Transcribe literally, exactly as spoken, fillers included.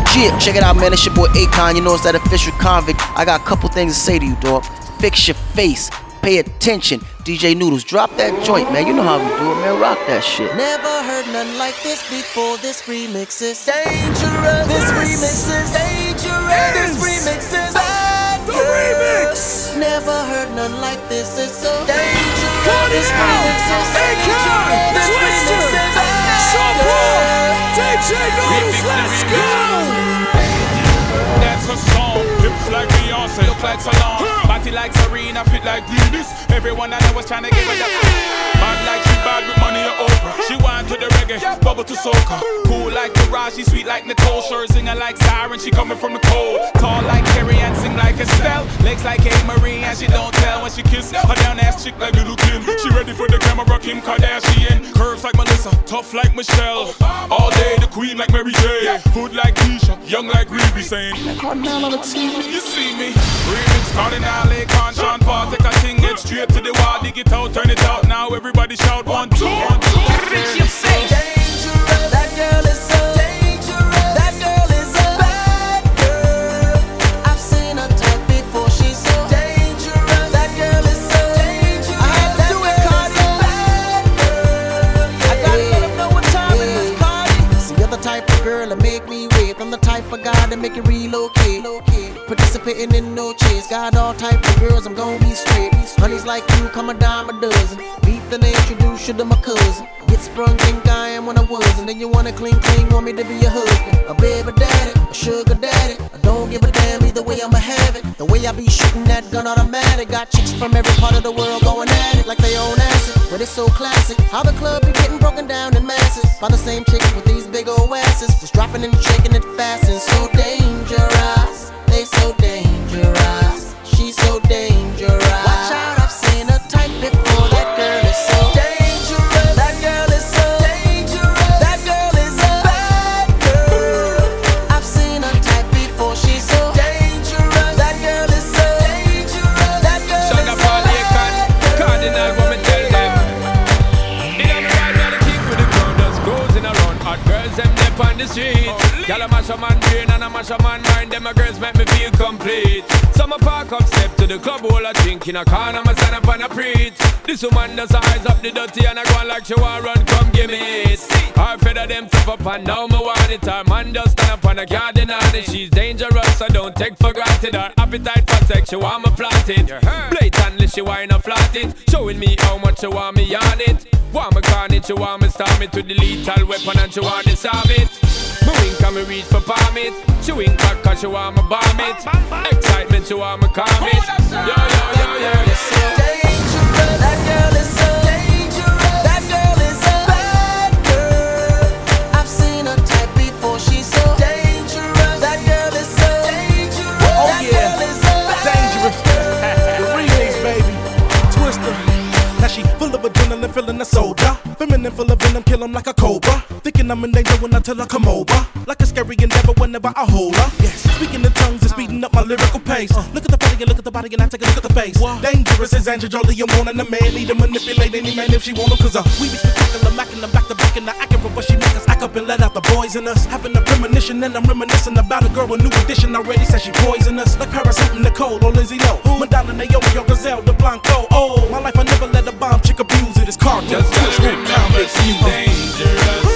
Yeah, check it out, man. It's your boy Akon. You know it's that official convict. I got a couple things to say to you, dog. Fix your face. Pay attention. D J Noodles, drop that joint, man. You know how we do it, man. Rock that shit. Never heard nothing like this before. This remix is dangerous. This remix is dangerous. This remix is bad. The remix. Never heard nothing like this. It's so dangerous. This remix is dangerous. This remix is bad. D J Noodles, let's go. That's a song. Hips like Beyonce, look like Salon. Body like Serena, fit like Venus. Everyone I know was trying to give her that. Bad like she bad with money or Oprah. She wine to the reggae, bubble to soca. Cool like Taraji, sweet like Nicole. Sure singer like Siren, she coming from the cold. Tall like Carrie and sing like Estelle. Legs like A-Marie and she don't tell when she kiss. Her down ass chick like Little Kim. She ready for the camera, Kim Kardashian. Curves like Melissa, tough like Michelle. All day the queen like Mary J. Hood like Keisha, young like Riri saying Cardinal on the T V. You see me, remix Cardinal, Akon, Sean Paul. Take a thing, get straight to the wall. Dig it out, turn it out. Now everybody shout one, two, one, two. Dangerous, that girl is so dangerous. That girl is a bad girl. I've seen her type before, she's so dangerous. That girl is so dangerous. I had to do it, Cardi. I gotta let them know what time it is, Cardi. See, you're the type of girl that make me wait. I'm the type of guy that make it relocate. Participating in no chase. Got all type of girls, I'm gon' be straight. Honeys like you, come a dime a dozen. Beat the name, introduce you to my cousin. Get sprung, think I am when I wasn't. Then you wanna clean, clean, want me to be your husband. A baby daddy, a sugar daddy. I don't give a damn either way I'ma have it. The way I be shooting that gun automatic. Got chicks from every part of the world going at it like they own acid. But it's so classic, how the club be getting broken down in masses. By the same chicks with these big old asses. Just dropping and shaking it fast and so dangerous. They so dangerous, she's so dangerous. Watch out, I've seen her type before. That girl is so dangerous. That girl is so dangerous. That girl is a bad girl. I've seen her type before. She's so dangerous. That girl is so dangerous. That girl is a bad girl. Cardinal, what me tell them? They don't know why they keep with the crowd that's goes in a run. Hot girls them dip on the street. Y'all a mash a man brain and a mash a man mind. Them a girls make me feel complete. Some a park up step to the club, all a drink in a corner, me stand up and a preach. This woman does her eyes up the dirty and I go on like she want run, come give me it. Her feather them tough up and now me want it. Her man just stand up and I can't deny it. She's dangerous, so don't take for granted. Her appetite for sex, she want me plant it. Blatantly she whine and flat it. Showing me how much she want me on it. Want me carnage, she want me storm it with the lethal weapon and she want disarm it. Me wink and me reach for palm it. She wink back cause she want me bomb it. Excitement, she want me calm it. Yo, yo, yo, yo, yo. So dangerous, that girl is so dangerous. That girl is a bad girl. I've seen her type before, she's so dangerous. That girl is so dangerous. Oh that yeah, girl is so dangerous. The remix, baby. Twister. Now she full of adrenaline, feeling a soldier. Feminine, full of venom, kill him like a cobra. Thinking I'm in danger when I tell her come over. Like a scary endeavor whenever I hold her. Yes. Speaking in tongues and speeding up my lyrical pace. Look at the body and look at the body and I take a look at the face. What? Dangerous as Angel Jolie and wanting a man. Need to manipulate any man if she want him. Cause uh, we be spectacular, macking them back to back in the accurate. But she make us act up and let out the boys in us. Having a premonition and I'm reminiscing about a girl with new edition. Already said she poisonous. Like Parasite and Nicole or Lizzie Lowe. Madonna, Naomi, or Gazelle, the Blanco. Oh, my life I never let a bomb chick abuse it. It's cardio. Just gotta remember she's dangerous.